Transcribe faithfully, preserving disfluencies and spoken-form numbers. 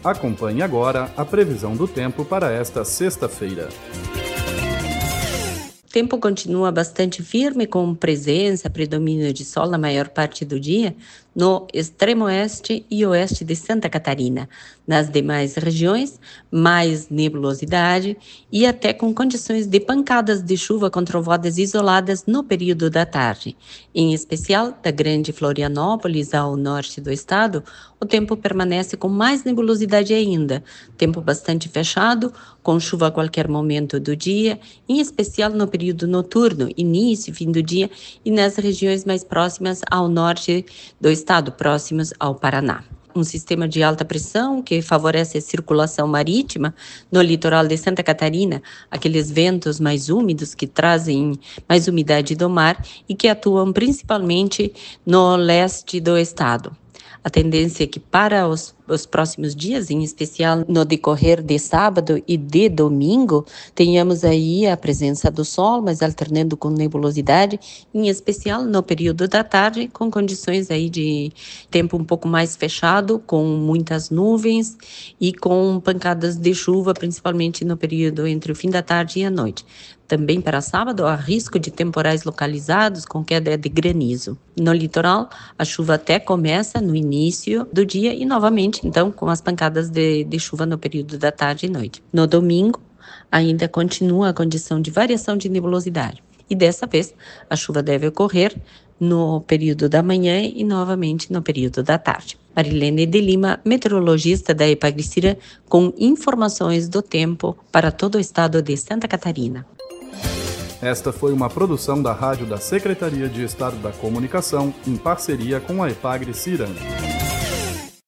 Acompanhe agora a previsão do tempo para esta sexta-feira. O tempo continua bastante firme, com presença, predomínio de sol na maior parte do dia, no extremo oeste e oeste de Santa Catarina. Nas demais regiões, mais nebulosidade e até com condições de pancadas de chuva com trovoadas isoladas no período da tarde. Em especial, da Grande Florianópolis ao norte do estado, o tempo permanece com mais nebulosidade ainda. Tempo bastante fechado, com chuva a qualquer momento do dia, em especial no período noturno, início e fim do dia, e nas regiões mais próximas ao norte do estado, próximos ao Paraná. Um sistema de alta pressão que favorece a circulação marítima no litoral de Santa Catarina, aqueles ventos mais úmidos que trazem mais umidade do mar e que atuam principalmente no leste do estado. A tendência é que para os, os próximos dias, em especial no decorrer de sábado e de domingo, tenhamos aí a presença do sol, mas alternando com nebulosidade, em especial no período da tarde, com condições aí de tempo um pouco mais fechado, com muitas nuvens e com pancadas de chuva, principalmente no período entre o fim da tarde e a noite. Também para sábado, há risco de temporais localizados com queda de granizo. No litoral, a chuva até começa no início do dia e novamente, então, com as pancadas de, de chuva no período da tarde e noite. No domingo, ainda continua a condição de variação de nebulosidade. E dessa vez, a chuva deve ocorrer no período da manhã e novamente no período da tarde. Marilene de Lima, meteorologista da Epagri-Cirã, com informações do tempo para todo o estado de Santa Catarina. Esta foi uma produção da Rádio da Secretaria de Estado da Comunicação, em parceria com a Epagri-Cirã.